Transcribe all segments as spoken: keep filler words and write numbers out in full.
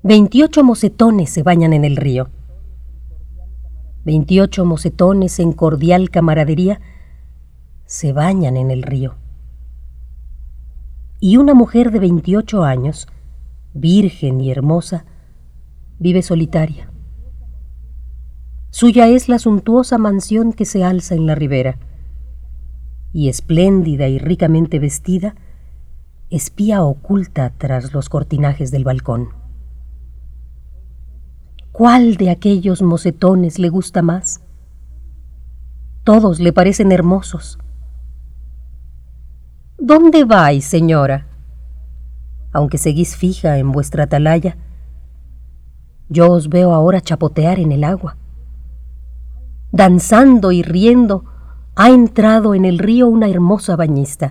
Veintiocho mocetones se bañan en el río. Veintiocho mocetones en cordial camaradería se bañan en el río. Y una mujer de veintiocho años, virgen y hermosa, vive solitaria. Suya es la suntuosa mansión que se alza en la ribera, y espléndida y ricamente vestida, espía oculta tras los cortinajes del balcón. ¿Cuál de aquellos mocetones le gusta más? Todos le parecen hermosos. ¿Dónde vais, señora? Aunque seguís fija en vuestra atalaya, yo os veo ahora chapotear en el agua. Danzando y riendo, ha entrado en el río una hermosa bañista.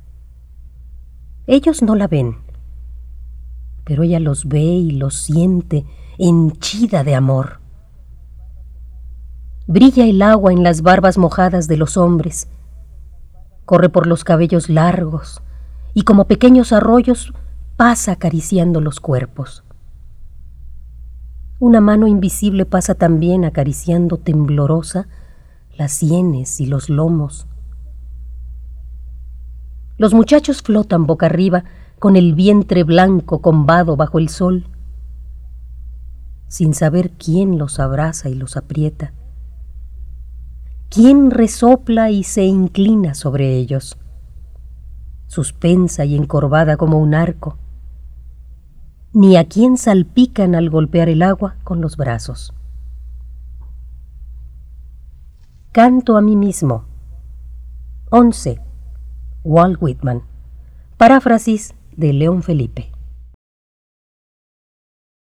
Ellos no la ven, pero ella los ve y los siente henchida de amor. Brilla el agua en las barbas mojadas de los hombres, corre por los cabellos largos y como pequeños arroyos pasa acariciando los cuerpos. Una mano invisible pasa también acariciando temblorosa las sienes y los lomos. Los muchachos flotan boca arriba con el vientre blanco combado bajo el sol, sin saber quién los abraza y los aprieta, quién resopla y se inclina sobre ellos, suspensa y encorvada como un arco, ni a quién salpican al golpear el agua con los brazos. Canto a mí mismo. once. Walt Whitman. Paráfrasis de León Felipe.